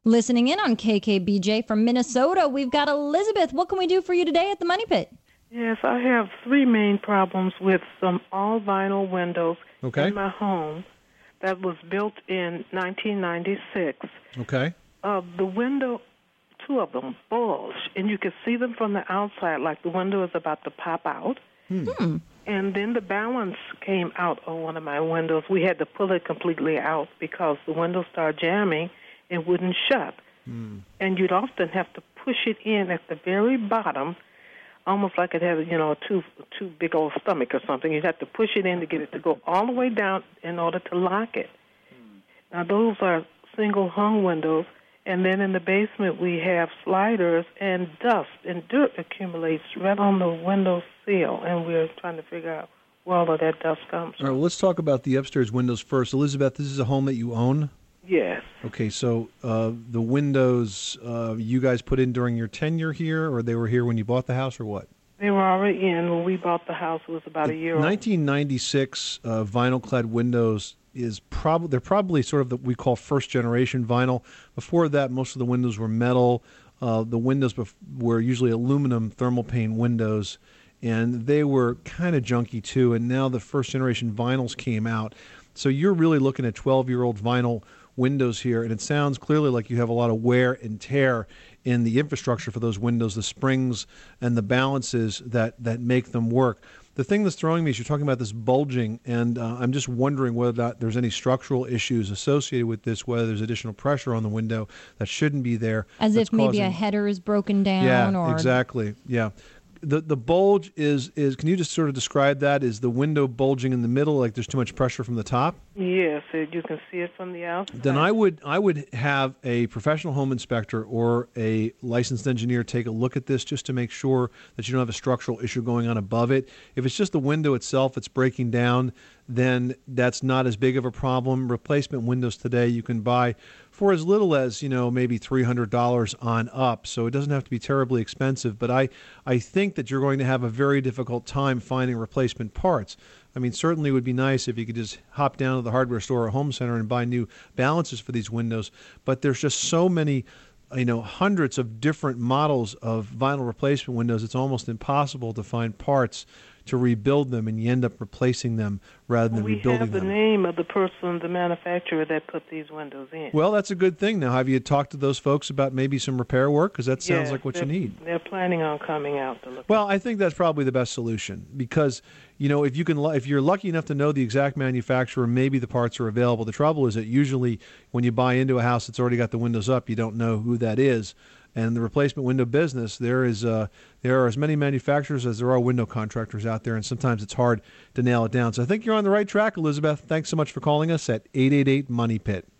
Listening in on KKBJ from Minnesota, we've got Elizabeth. What can we do for you today at the Money Pit? Yes, I have three main problems with some all-vinyl windows in my home that was built in 1996. Okay. The window, two of them, bulge, and you can see them from the outside like the window is about to pop out. And then the balance came out on one of my windows. We had to pull it completely out because the window started jamming and wouldn't shut. And you'd often have to push it in at the very bottom, almost like it had, two big old stomach or something. You'd have to push it in to get it to go all the way down in order to lock it. Now, those are single hung windows. And then in the basement, we have sliders, and dust and dirt accumulates right on the window sill, and we're trying to figure out where all of that dust comes from. All right, well, let's talk about the upstairs windows first. Elizabeth, this is a home that you own? Yes. Okay, so the windows you guys put in during your tenure here, or they were here when you bought the house, or what? They were already in when we bought the house. It was about a year old. 1996 vinyl-clad windows they're probably sort of we call first-generation vinyl. Before that, most of the windows were metal. The windows were usually aluminum thermal pane windows, and they were kind of junky too. And now the first-generation vinyls came out. So you're really looking at 12-year-old vinyl windows here, and it sounds clearly like you have a lot of wear and tear in the infrastructure for those windows, the springs and the balances that make them work. The thing that's throwing me is you're talking about this bulging, and I'm just wondering whether or not there's any structural issues associated with this, whether there's additional pressure on the window that shouldn't be there. As if maybe a header is broken down. Yeah, exactly. Yeah. The bulge is can you just sort of describe that? Is the window bulging in the middle, like there's too much pressure from the top? Yes, you can see it from the outside. Then I would have a professional home inspector or a licensed engineer take a look at this just to make sure that you don't have a structural issue going on above it. If it's just the window itself that's breaking down, then that's not as big of a problem. Replacement windows today you can buy for as little as, maybe $300 on up. So it doesn't have to be terribly expensive. But I think that you're going to have a very difficult time finding replacement parts. I mean, certainly it would be nice if you could just hop down to the hardware store or home center and buy new balances for these windows. But there's just so many, hundreds of different models of vinyl replacement windows. It's almost impossible to find parts to rebuild them, and you end up replacing them rather than rebuilding them. We have the name of the person, the manufacturer that put these windows in. Well, that's a good thing. Now, have you talked to those folks about maybe some repair work? Because that sounds like what you need. They're planning on coming out to look. Well, I think that's probably the best solution because, if you're lucky enough to know the exact manufacturer, maybe the parts are available. The trouble is that usually when you buy into a house that's already got the windows up, you don't know who that is. And in the replacement window business, there are as many manufacturers as there are window contractors out there, and sometimes it's hard to nail it down. So I think you're on the right track, Elizabeth. Thanks so much for calling us at 888-MONEY-PIT.